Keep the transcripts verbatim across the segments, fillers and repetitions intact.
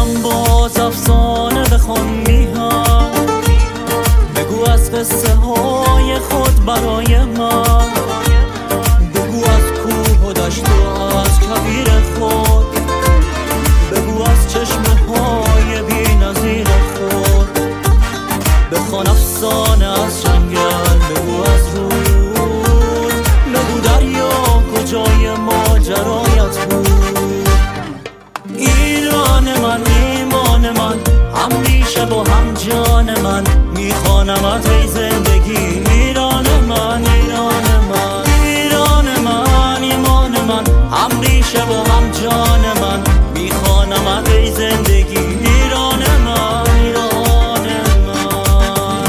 دلم باز افسانه بخوان میهن، بگو از قصه های خود برای من، بگو از کوه و دشت و از کویر خود، بگو از چشمه های بی نظیر خود، بخوان افسانه از جنگل، بگو از رود، بگو دریا کجای ماجرایت بود. ایران من، ایمان من، هم ریشه و هم جان من، میخوانمت ای زندگی. ایران من، ایران من، ایران من، ایمان من، هم ریشه و هم جان من، میخوانمت ای زندگی. ایران من، ایران من.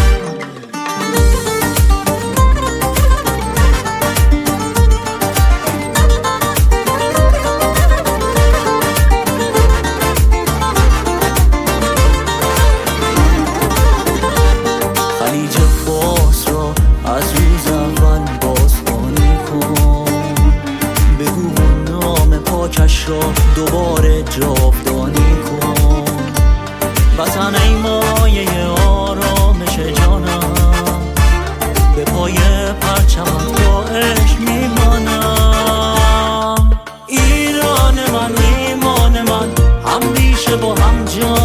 خلیج فارس را از روز اول بازخوانی کن، بگو نام پاکش را دوباره جاودانی کن. وطن ای مایه آرامش جانم، به پای پرچمت با عشق میمانم. ایران من، ایمان من، هم ریشه و هم جان